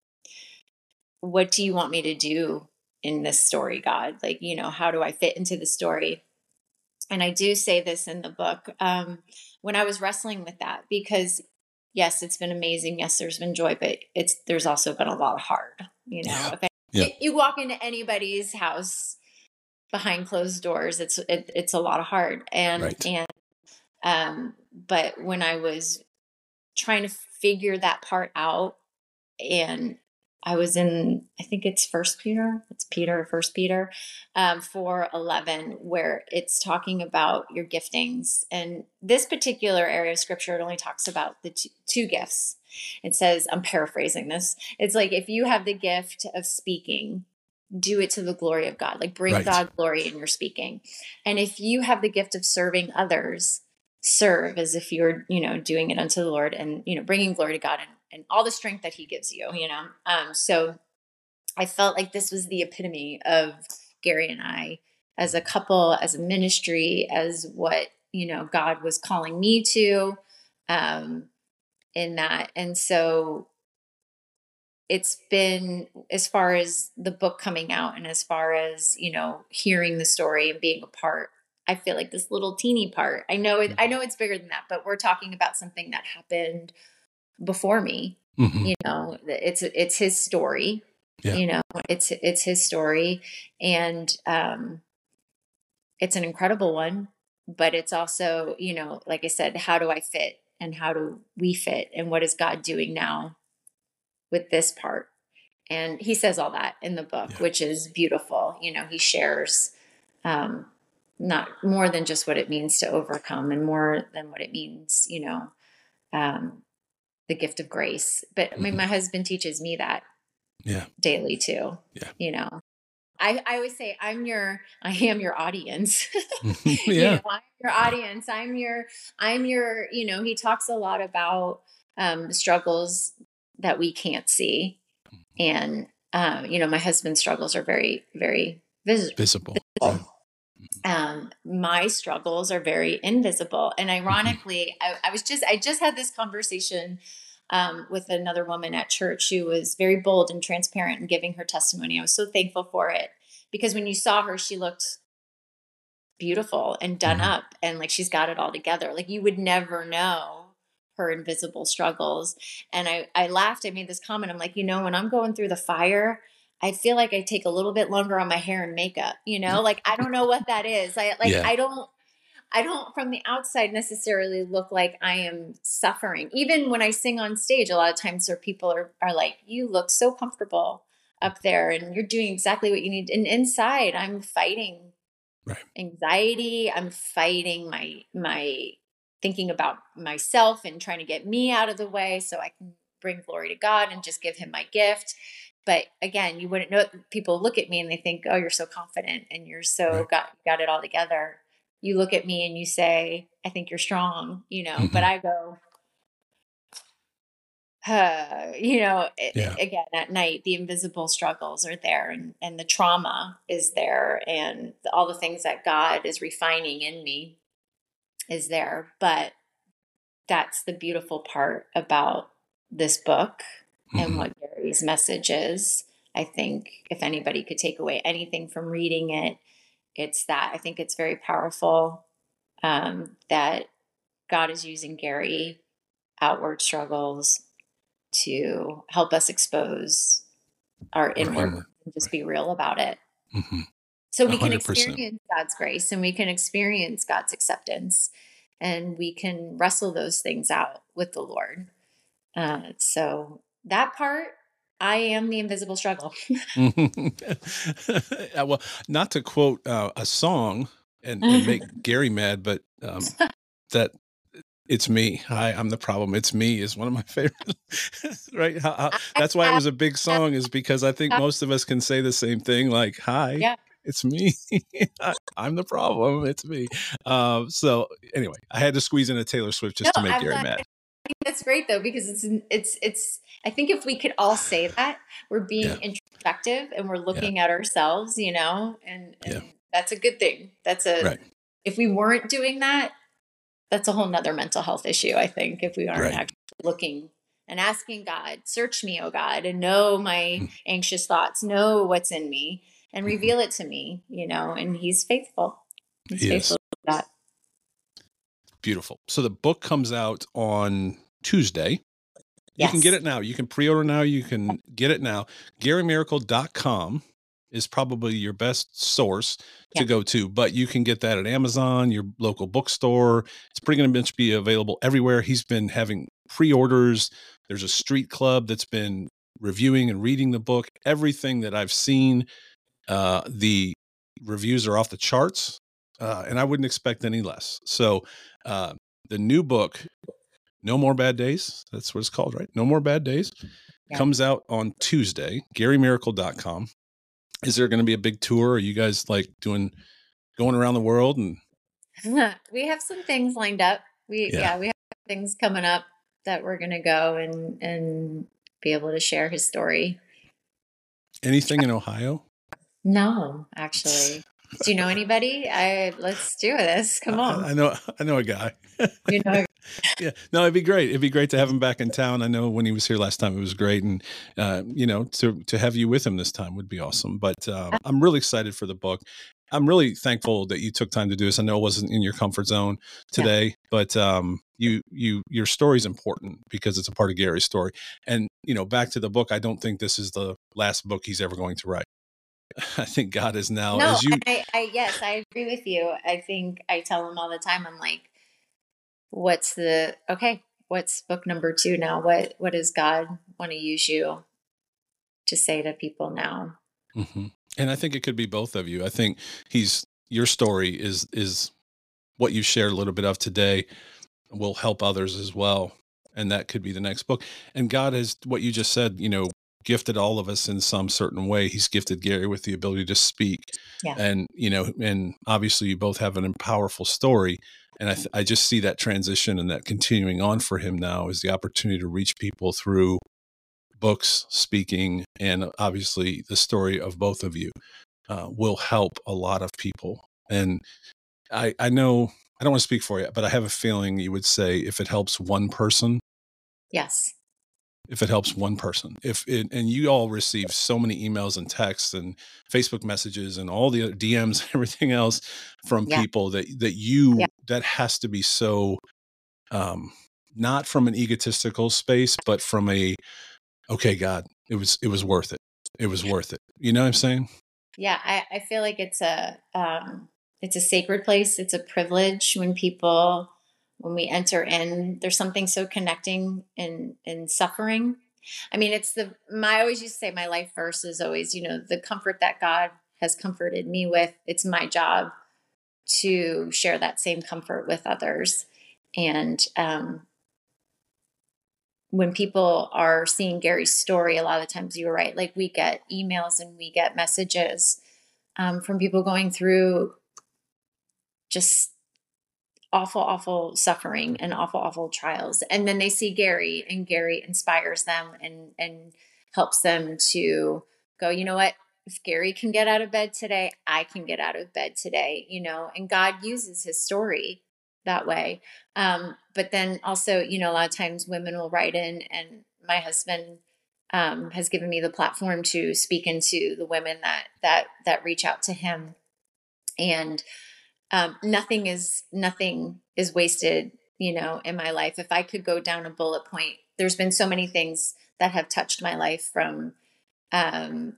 what do you want me to do in this story, God? Like, you know, how do I fit into the story? And I do say this in the book um, when I was wrestling with that, because yes, it's been amazing. Yes, there's been joy, but it's there's also been a lot of hard. You know, Yeah. if I, Yeah. you, you walk into anybody's house behind closed doors, it's it, it's a lot of hard. And Right. and um, but when I was trying to figure that part out, and I was in, I think it's First Peter, it's Peter, First Peter, um, four eleven, where it's talking about your giftings. And this particular area of scripture, it only talks about the two, two gifts. It says, I'm paraphrasing this. It's like if you have the gift of speaking, do it to the glory of God. Like bring Right. God glory in your speaking. And if you have the gift of serving others, serve as if you're, you know, doing it unto the Lord and, you know, bringing glory to God and, and all the strength that he gives you, you know? Um, so I felt like this was the epitome of Gary and I as a couple, as a ministry, as what, you know, God was calling me to, um, in that. And so it's been, as far as the book coming out and as far as, you know, hearing the story and being a part, I feel like this little teeny part. I know it, I know it's bigger than that, but we're talking about something that happened before me. Mm-hmm. You know, it's it's his story. Yeah. You know, it's it's his story, and um, it's an incredible one. But it's also, you know, like I said, how do I fit, and how do we fit, and what is God doing now with this part? And he says all that in the book, Yeah. which is beautiful. You know, he shares um, not more than just what it means to overcome and more than what it means, you know, um, the gift of grace. But I mean, Mhm. my husband teaches me that Yeah. daily too, Yeah. you know. I, I always say I'm your I am your audience. You know, Yeah. I'm your audience. I'm your I'm your, you know, he talks a lot about um struggles that we can't see. And um, you know, my husband's struggles are very, very visible. Visible. Yeah. Um, my struggles are very invisible. And Mhm. ironically, I, I was just I just had this conversation um, with another woman at church who was very bold and transparent in giving her testimony. I was so thankful for it because when you saw her, she looked beautiful and done Mhm. up and like she's got it all together. Like you would never know her invisible struggles. And I, I laughed. I made this comment. I'm like, you know, when I'm going through the fire, I feel like I take a little bit longer on my hair and makeup, you know, like I don't know what that is. I like Yeah. I don't I don't from the outside necessarily look like I am suffering. Even when I sing on stage, a lot of times there people are, are like, you look so comfortable up there and you're doing exactly what you need. And inside I'm fighting Right. anxiety. I'm fighting my my thinking about myself and trying to get me out of the way so I can bring glory to God and just give him my gift. But again, you wouldn't know people look at me and they think, "Oh, you're so confident and you're so Right. got got it all together." You look at me and you say, "I think you're strong," you know, but Mhm. I go, uh, you know, a- Yeah. again, at night, the invisible struggles are there and, and the trauma is there and all the things that God is refining in me is there. But that's the beautiful part about this book and Mhm. what Gary's message is. I think if anybody could take away anything from reading it, it's that I think it's very powerful um, that God is using Gary outward struggles to help us expose our Or inward inward. and just Right. be real about it. Mhm. So we can one hundred percent. experience God's grace and we can experience God's acceptance and we can wrestle those things out with the Lord. Uh, so that part, I am the invisible struggle. Uh, well, not to quote, uh, a song and and make Gary mad, but, um, that "It's me. Hi, I'm the problem. It's me" is one of my favorite, right? How how I that's why it have, was a big song is because I think have most of us can say the same thing, like, "Hi, yeah. it's me. I I'm the problem. It's me." Um, so, anyway, I had to squeeze in a Taylor Swift No, just to make I'm Gary glad. mad. That's great though, because it's, it's, it's, I think if we could all say that we're Yeah, being introspective and we're yeah, looking at ourselves, you know, and, yeah, and that's a good thing. That's a, right, if we weren't doing that, that's a whole nother mental health issue. I think if we aren't right. actually looking and asking God, search me, oh God, and know my Mm, anxious thoughts, know what's in me and mhm. reveal it to me, you know, and he's faithful. He's He faithful is. to that. Beautiful. So the book comes out on Tuesday. You can get Yes. it now. You can pre-order now. You can get it now. Gary Miracle dot com is probably your best source to Yeah. go to, but you can get that at Amazon, your local bookstore. It's pretty going to be available everywhere. He's been having pre-orders. There's a street club that's been reviewing and reading the book. Everything that I've seen, uh, the reviews are off the charts, uh, and I wouldn't expect any less. So, uh, the new book, No More Bad Days, that's what it's called, right? No More Bad Days, Yeah. comes out on Tuesday, Gary Miracle dot com. Is there going to be a big tour? Are you guys like doing, going around the world? And We have some things lined up. We, yeah, yeah, we have things coming up that we're going to go and, and be able to share his story. anything in Ohio? No, actually. Do you know anybody? I let's do this. Come I, on. I know, I know a guy. You know, Yeah, no, it'd be great. It'd be great to have him back in town. I know when he was here last time, it was great, and uh, you know, to to have you with him this time would be awesome. But um, I'm really excited for the book. I'm really thankful that you took time to do this. I know it wasn't in your comfort zone yeah. today, but um, you you your story is important because it's a part of Gary's story. And you know, back to the book. I don't think this is the last book he's ever going to write. I think God is now, No, as you and I, I yes, I agree with you. I think I tell him all the time, I'm like, what's the okay, what's book number two now? What what does God want to use you to say to people now. Mm-hmm. And I think it could be both of you. I think he's your story is is what you shared a little bit of today will help others as well. And that could be the next book. And God has what you just said, you know, gifted all of us in some certain way. He's gifted Gary with the ability to speak. Yeah. And, you know, and obviously you both have an powerful story. And I, th- I just see that transition and that continuing on for him now is the opportunity to reach people through books, speaking, and obviously the story of both of you uh, will help a lot of people. And I, I know, I don't want to speak for you, but I have a feeling you would say if it helps one person. Yes. If it helps one person, if it, and you all receive so many emails and texts and Facebook messages and all the other D Ms, and everything else from Yeah. people that, that you, Yeah. that has to be so, um, not from an egotistical space, but from a, okay, God, it was, it was worth it. It was worth it. You know what I'm saying? Yeah. I, I feel like it's a, um, it's a sacred place. It's a privilege when people, when we enter in, there's something so connecting in, in suffering. I mean, it's the, my, I always used to say my life verse is always, you know, the comfort that God has comforted me with. It's my job to share that same comfort with others. And, um, when people are seeing Gary's story, a lot of the times you're right. Like we get emails and we get messages um, from people going through just awful, awful suffering and awful, awful trials. And then they see Gary and Gary inspires them and, and helps them to go, you know what? If Gary can get out of bed today, I can get out of bed today, you know, and God uses his story that way. Um, but then also, you know, a lot of times women will write in, and my husband um, has given me the platform to speak into the women that, that, that reach out to him. And um, nothing is, nothing is wasted, you know, in my life. If I could go down a bullet point, there's been so many things that have touched my life from, um,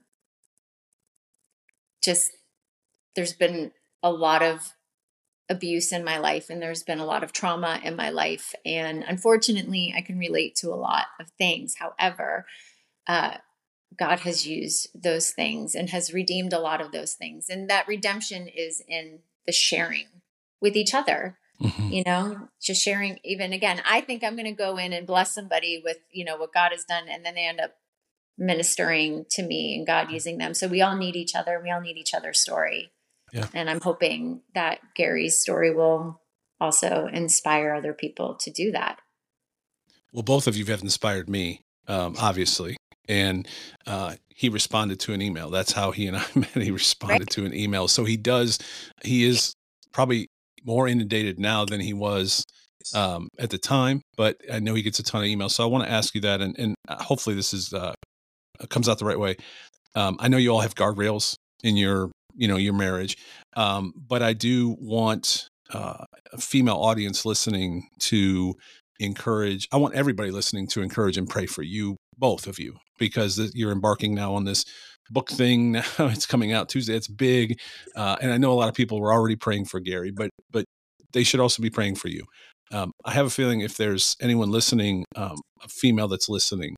just, there's been a lot of abuse in my life, and there's been a lot of trauma in my life. And unfortunately, I can relate to a lot of things. However, uh, God has used those things and has redeemed a lot of those things. And that redemption is in the sharing with each other, Mm-hmm. you know, just sharing. Even again, I think I'm going to go in and bless somebody with, you know, what God has done. And then they end up ministering to me and God using them. So we all need each other. We all need each other's story. Yeah. And I'm hoping that Gary's story will also inspire other people to do that. Well, both of you have inspired me, um, obviously. And uh, he responded to an email. That's how he and I met. He responded Right. to an email. So he does, he is probably more inundated now than he was um, at the time, but I know he gets a ton of emails. So I want to ask you that. And, and hopefully this is, uh, comes out the right way. Um, I know you all have guardrails in your, you know, your marriage. Um, but I do want uh, a female audience listening to encourage, I want everybody listening to encourage and pray for you, both of you, because you're embarking now on this book thing. Now it's coming out Tuesday. It's big. Uh, and I know a lot of people were already praying for Gary, but, but they should also be praying for you. Um, I have a feeling if there's anyone listening, um, a female that's listening,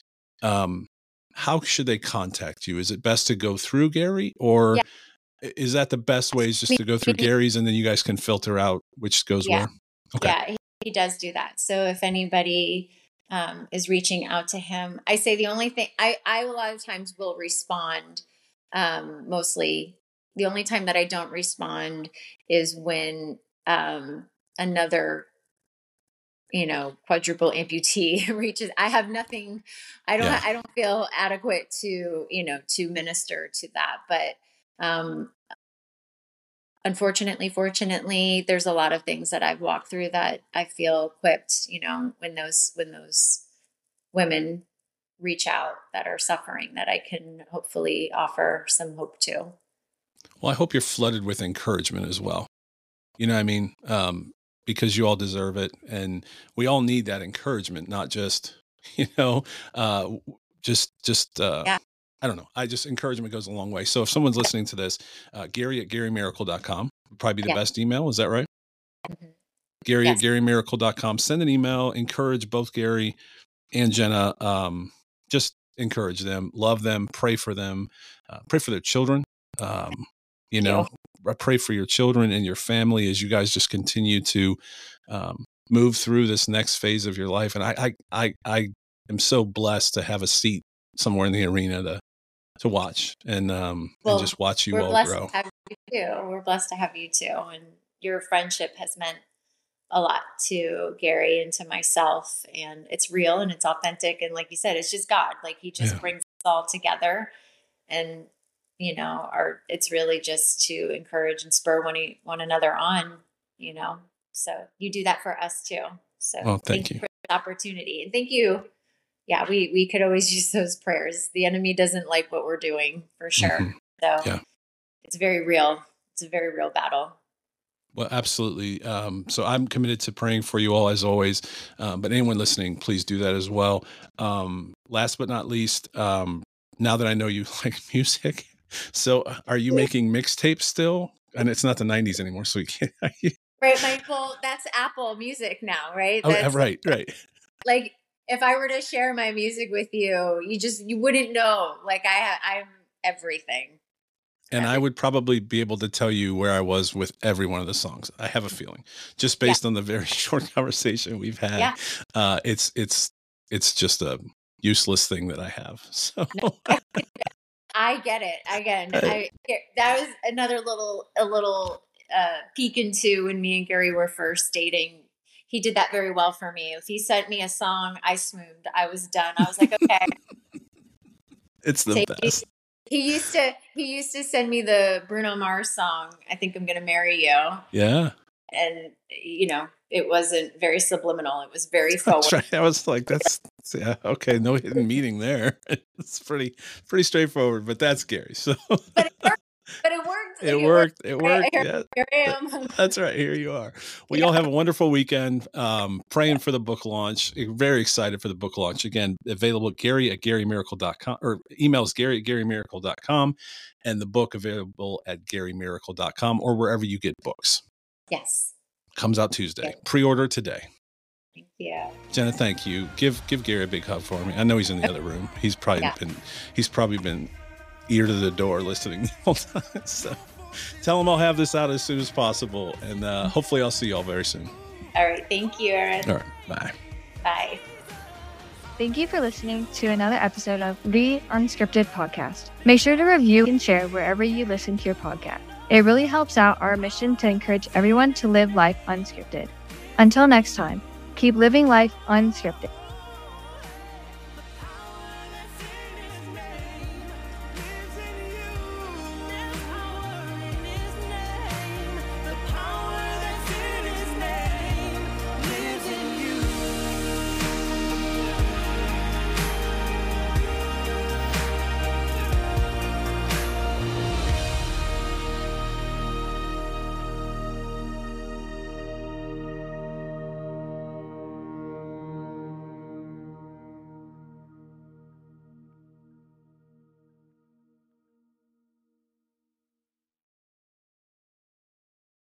um, how should they contact you? Is it best to go through Gary, or Yeah. is that the best way is just to go through Gary's and then you guys can filter out which goes Yeah. where? Okay. Yeah, he, he does do that. So if anybody um, is reaching out to him, I say the only thing I, I a lot of times will respond. Um, mostly the only time that I don't respond is when um, another, you know, quadruple amputee reaches. I have nothing. I don't. Yeah. I don't feel adequate to, you know, to minister to that. But um, unfortunately, fortunately, there's a lot of things that I've walked through that I feel equipped, you know, when those, when those women reach out that are suffering, that I can hopefully offer some hope to. Well, I hope you're flooded with encouragement as well. You know what I mean? Um, because you all deserve it. And we all need that encouragement, not just, you know, uh, just, just, uh, Yeah. I don't know. I just encouragement goes a long way. So if someone's listening to this, uh, Gary at Gary Miracle dot com would probably be the Yeah. best email. Is that right? Mm-hmm. Gary Yes. at Gary Miracle dot com. Send an email, encourage both Gary and Jenna. Um, just encourage them, love them, pray for them, uh, pray for their children. Um, you know, I pray for your children and your family as you guys just continue to um, move through this next phase of your life. And I, I, I, I am so blessed to have a seat somewhere in the arena to to watch and um, Well, and just watch you we're all blessed grow. to have you too. We're blessed to have you too, and your friendship has meant a lot to Gary and to myself, and it's real and it's authentic, and like you said, it's just God. Like He just Yeah. brings us all together, and you know, our it's really just to encourage and spur one e- one another on. You know, so you do that for us too. So Well, thank you. for the opportunity, and thank you. Yeah, we we could always use those prayers. The enemy doesn't like what we're doing for sure. Mhm. So Yeah. it's very real. It's a very real battle. Well, absolutely. Um, so I'm committed to praying for you all as always. Um, but anyone listening, please do that as well. Um, last but not least, um, now that I know you like music, so uh, are you making mixtapes still? And it's not the nineties anymore, so you can't. Right, Michael, that's Apple Music now, right? Oh, That's right, right. like if I were to share my music with you, you just you wouldn't know. Like I ha- I'm everything. And I would probably be able to tell you where I was with every one of the songs. I have a feeling, just based on the very short conversation we've had. Yeah. Uh, it's it's it's just a useless thing that I have. So I get it. I get it. I, that was another little a little uh, peek into when me and Gary were first dating. He did that very well for me. If he sent me a song, I swooned. I was done. I was like, okay. it's the So best. He, he used to he used to send me the Bruno Mars song, I Think I'm Gonna Marry You. Yeah. And you know, it wasn't very subliminal. It was very forward. That's right. I was like, that's yeah, okay, no hidden meaning there. It's pretty pretty straightforward, but that's Gary. So But it worked. But it worked. It worked. It worked. Here, Yeah. here I am. That's right. Here you are. Well, Yeah. y'all have a wonderful weekend. Um, praying for the book launch. Very excited for the book launch. Again, available at Gary at Gary Miracle dot com or emails Gary at Gary Miracle dot com and the book available at Gary Miracle dot com or wherever you get books. Yes. Comes out Tuesday. Yes. Pre-order today. Thank you. Jenna, thank you. Give give Gary a big hug for me. I know he's in the other room. He's probably Yeah. been he's probably been ear to the door listening the whole time. So tell him I'll have this out as soon as possible. And uh, hopefully I'll see y'all very soon. All right. Thank you, Aaron. All right. Bye. Bye. Thank you for listening to another episode of the Unscripted Podcast. Make sure to review and share wherever you listen to your podcast. It really helps out our mission to encourage everyone to live life unscripted. Until next time, keep living life unscripted.